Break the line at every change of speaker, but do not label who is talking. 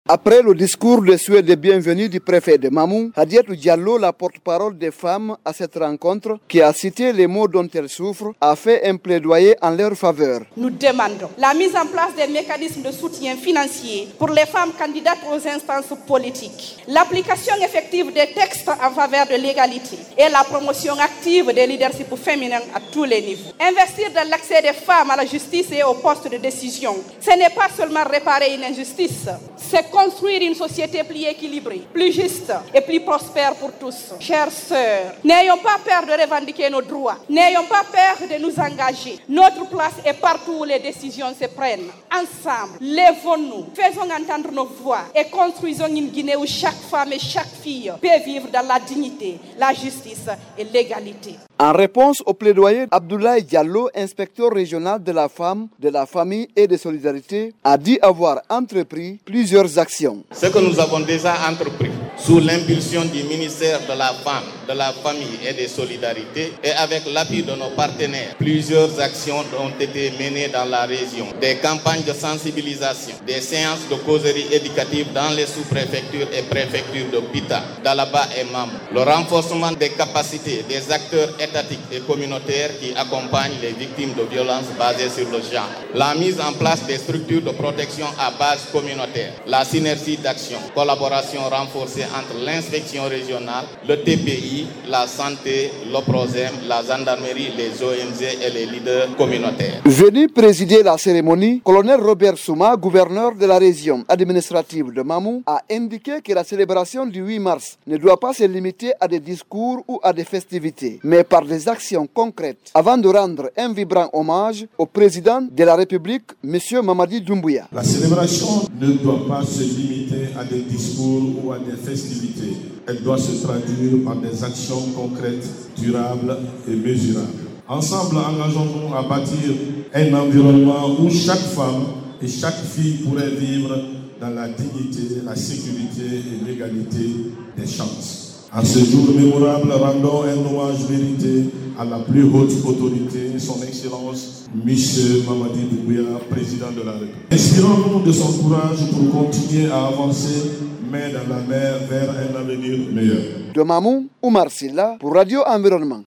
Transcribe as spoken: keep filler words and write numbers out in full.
Après le discours de souhait de bienvenue du préfet de Mamou, Hadiatou Diallo, la porte-parole des femmes à cette rencontre, qui a cité les mots dont elles souffrent, a fait un plaidoyer en leur faveur.
Nous demandons la mise en place des mécanismes de soutien financier pour les femmes candidates aux instances politiques, l'application effective des textes en faveur de l'égalité et la promotion active des leaderships féminins à tous les niveaux. Investir dans l'accès des femmes à la justice et aux postes de décision, ce n'est pas seulement réparer une injustice, c'est construire une société plus équilibrée, plus juste et plus prospère pour tous. Chères sœurs, n'ayons pas peur de revendiquer nos droits, n'ayons pas peur de nous engager. Notre place est partout où les décisions se prennent. Ensemble, lèvons-nous, faisons entendre nos voix et construisons une Guinée où chaque femme et chaque fille peut vivre dans la dignité, la justice et l'égalité.
En réponse au plaidoyer, Abdoulaye Diallo, inspecteur régional de la femme, de la famille et de solidarité, a dit avoir entrepris plusieurs actions.
Ce que nous avons déjà entrepris sous l'impulsion du ministère de la Femme, de la Famille et des Solidarités et avec l'appui de nos partenaires, plusieurs actions ont été menées dans la région. Des campagnes de sensibilisation, des séances de causerie éducative dans les sous-préfectures et préfectures de Pita, d'Alaba et Mamou. Le renforcement des capacités des acteurs étatiques et communautaires qui accompagnent les victimes de violences basées sur le genre. La mise en place des structures de protection à base communautaire. La synergie d'action, collaboration renforcée entre l'inspection régionale, le T P I, la santé, l'Oprosem, la gendarmerie, les O N G et les leaders communautaires.
Venu présider la cérémonie, colonel Robert Souma, gouverneur de la région administrative de Mamou, a indiqué que la célébration du huit mars ne doit pas se limiter à des discours ou à des festivités, mais par des actions concrètes, avant de rendre un vibrant hommage au président de la République, M. Mamadi Doumbouya.
La célébration ne doit pas se limiter à des discours ou à des festivités. Elle doit se traduire par des actions concrètes, durables et mesurables. Ensemble, engageons-nous à bâtir un environnement où chaque femme et chaque fille pourrait vivre dans la dignité, la sécurité et l'égalité des chances. En ce jour mémorable, rendons un hommage mérité à la plus haute autorité, son Excellence, M. Mamadi Doumbouya, président de la République. Inspirons-nous de son courage pour continuer à avancer main dans la mer vers un avenir meilleur.
De Mamou, Oumar Silla pour Radio Environnement.